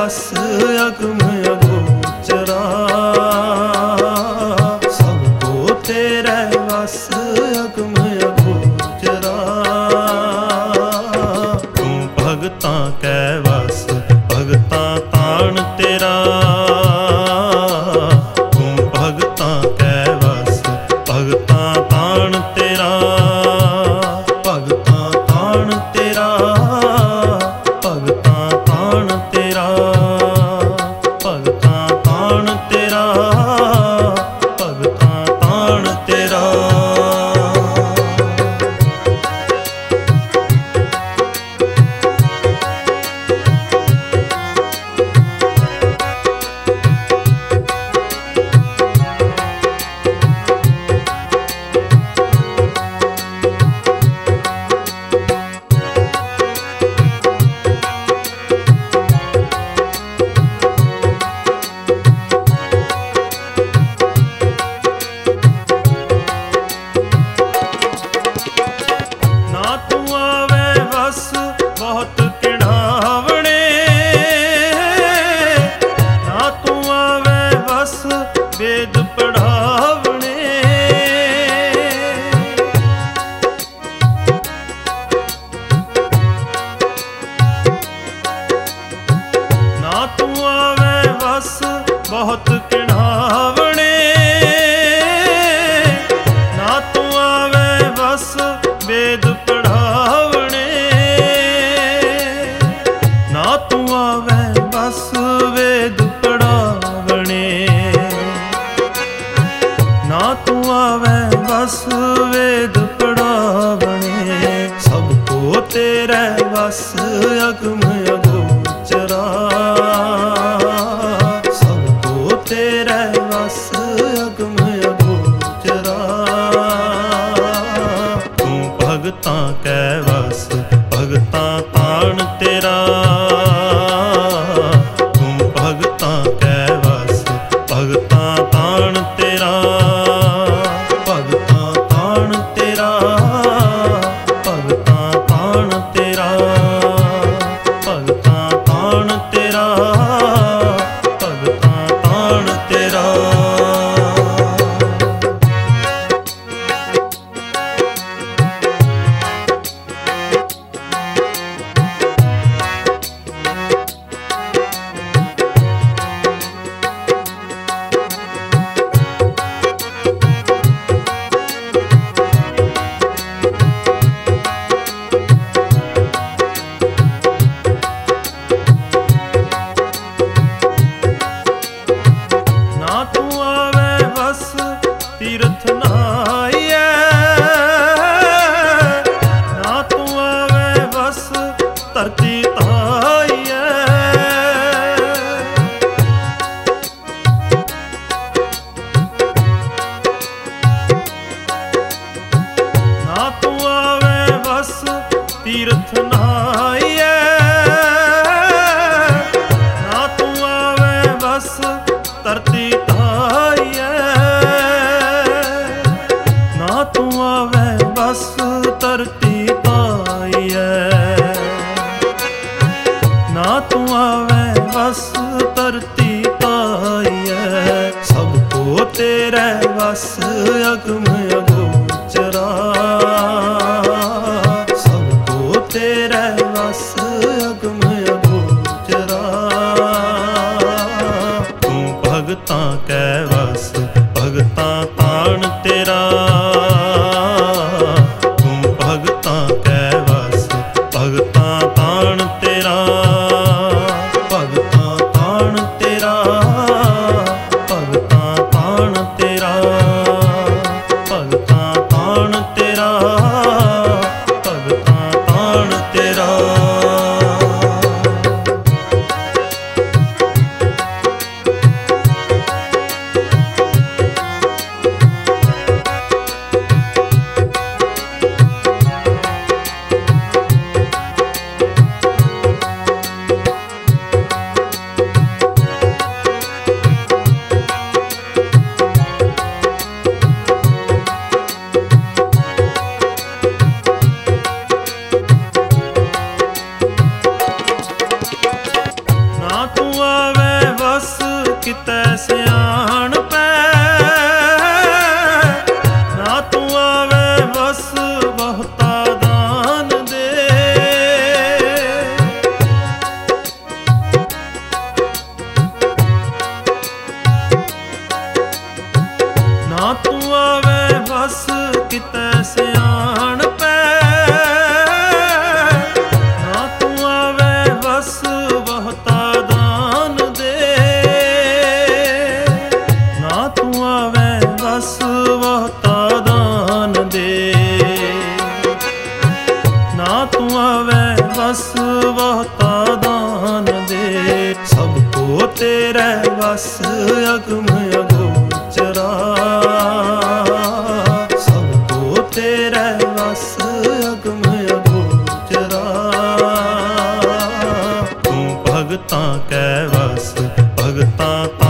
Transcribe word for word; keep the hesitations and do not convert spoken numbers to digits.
ਵਸ ਅਗਮ ਅਗੋਚਰਾ, ਸਭ ਕੋ ਤੇਰੇ ਵਸ ਅਗਮ ਅਗੋਚਰਾ। ਤੂੰ ਭਗਤਾਂ ਕੈ ਵਸ ਭਗਤਾਂ ਤਾਣ ਤੇਰਾ, ਤੂੰ ਭਗਤਾਂ ਕੈ ਵਸ ਭਗਤਾਂ ਤਾਣ ਤੇਰਾ, ਭਗਤਾਂ ਤਾਣ ਤੇਰਾ, ਭਗਤਾਂ ਤਾਣ ਤੇਰਾ, ਭਗਤਾਂ ਤਾਣ ਤੇਰਾ, ਭਗਤਾਂ ਤਾਣ ਤੇਰਾ। ਬਹੁਤ ਕਿਣਾਵਣੇ, ਨਾ ਤੂੰ ਆਵੇ ਬਸ ਵੇਦ ਪੜਾਵਣੇ, ਨਾ ਤੂੰ ਆਵੇ ਬਸ ਬਹੁਤ ਕਿਣਾਵਣੇ, ਨਾ ਤੂੰ ਆਵੇ ਬਸ ਵੇਦ ਪੜਾਵਣੇ, ਨਾ ਤੂੰ ਆਵੇ ਬਸ ਵੇਦ ਪੜਾਵਣੇ, ਨਾ ਤੂੰ ਆਵੇ ਬਸ ਵੇਦ ਪੜਾਵਣੇ। ਸਭ ਕੋ ਤੇਰੇ ਵਸ ਅਗਮ ਅਗੋਚਰਾ, ਸਭ ਕੋ ਤੇਰੇ ਵਸ ਅਗਮ ਅਗੋਚਰਾ। ਤੂੰ ਭਗਤਾਂ ਕੈ ਵਸ ਭਗਤਾਂ ਤਾਣ ਤੇਰਾ, ਤੂੰ ਭਗਤਾਂ ਕੈ ਵਸ ਭਗਤਾਂ ਤਾਣ ਤੇਰਾ, ਭਗਤਾਂ ਤਾਣ ਤੇਰਾ, ਭਗਤਾਂ ਤਾਣ ਤੇਰਾ, ਭਗਤਾਂ ਤਾਣ ਤੇਰਾ, ਭਗਤਾਂ ਤਾਣ ਤੇਰਾ। ਨਾ ਤੂੰ ਆਵੇ ਬਸ ਤੀਰਥ ਨਹਾਈਐ, ਨਾ ਤੂੰ ਆਵੇ ਬਸ ਧਰਤੀ ਧਾਈਐ, ਨਾ ਤੂੰ ਆਵੇ ਬਸ ਤੀਰਥ ਨਹਾਈਐ, ਨਾ ਤੂੰ ਆਵੇ ਬਸ ਧਰਤੀ ਧਾਈਐ, ਨਾ ਤੂੰ ਆਵੇ ਬਸ ਧਰਤੀ ਧਾਈਐ, ਨਾ ਤੂੰ ਆਵੇ ਬਸ ਧਰਤੀ ਧਾਈਐ। ਸਭ ਕੋ ਤੇਰੇ ਵਸ ਅਗਮ ਅਗੋਚਰਾ, ਸਭ ਕੋ ਤੇਰੇ ਵਸ ਅਗਮ ਅਗੋਚਰਾ। ਤੂੰ ਭਗਤਾਂ ਕੈ ਵਸ ਭਗਤਾਂ ਤਾਣ ਤੇਰਾ, ਤੂੰ ਭਗਤਾਂ ਕੈ ਵਸ ਭਗਤਾਂ ਤਾਣ ਤੇਰਾ, ਭਗਤਾਂ ਤਾਣ ਤੇਰਾ, ਭਗਤਾਂ ਤਾਣ ਤੇਰਾ, ਭਗਤਾਂ ਤਾਣ ਤੇਰਾ, ਭਗਤਾਂ ਤਾਣ ਤੇਰਾ। को तेरे वस अगम अगोचरा, सबको तेरे वस अगम अगोचरा। तू भगतां कै वस भगतां